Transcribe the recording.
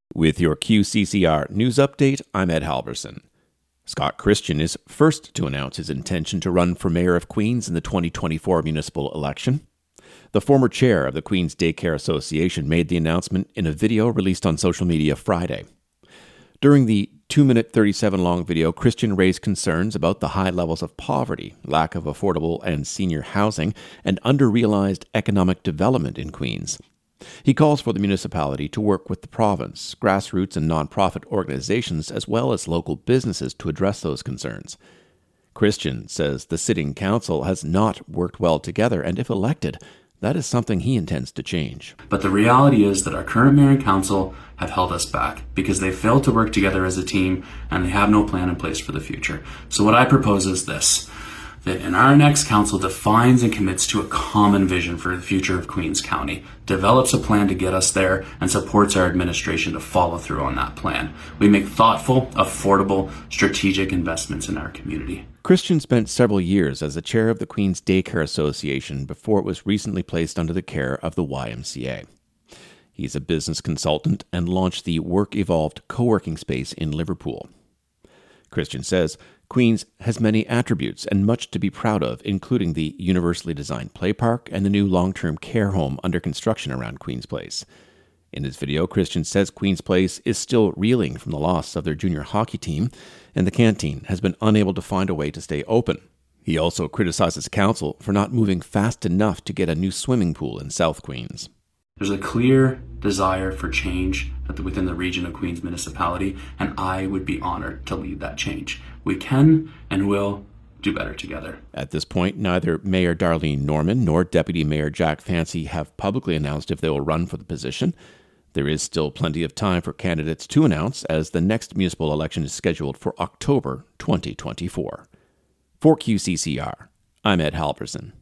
With your QCCR news update, I'm Ed Halverson. Scott Christian is first to announce his intention to run for mayor of Queens in the 2024 municipal election. The former chair of the Queens Daycare Association made the announcement in a video released on social media Friday. During the 2-minute 37-long video, Christian raised concerns about the high levels of poverty, lack of affordable and senior housing, and under-realized economic development in Queens. He calls for the municipality to work with the province, grassroots and nonprofit organizations, as well as local businesses to address those concerns. Christian says the sitting council has not worked well together, and if elected, that is something he intends to change. But the reality is that our current mayor and council have held us back because they failed to work together as a team and they have no plan in place for the future. So what I propose is this, that in our next council defines and commits to a common vision for the future of Queens County, develops a plan to get us there, and supports our administration to follow through on that plan. We make thoughtful, affordable, strategic investments in our community. Christian spent several years as the chair of the Queens Daycare Association before it was recently placed under the care of the YMCA. He's a business consultant and launched the Work Evolved co-working space in Liverpool. Christian says Queens has many attributes and much to be proud of, including the universally designed play park and the new long-term care home under construction around Queens Place. In his video, Christian says Queens Place is still reeling from the loss of their junior hockey team, and the canteen has been unable to find a way to stay open. He also criticizes council for not moving fast enough to get a new swimming pool in South Queens. There's a clear desire for change within the region of Queens Municipality, and I would be honored to lead that change. We can and will do better together. At this point, neither Mayor Darlene Norman nor Deputy Mayor Jack Fancy have publicly announced if they will run for the position. There is still plenty of time for candidates to announce, as the next municipal election is scheduled for October 2024. For QCCR, I'm Ed Halverson.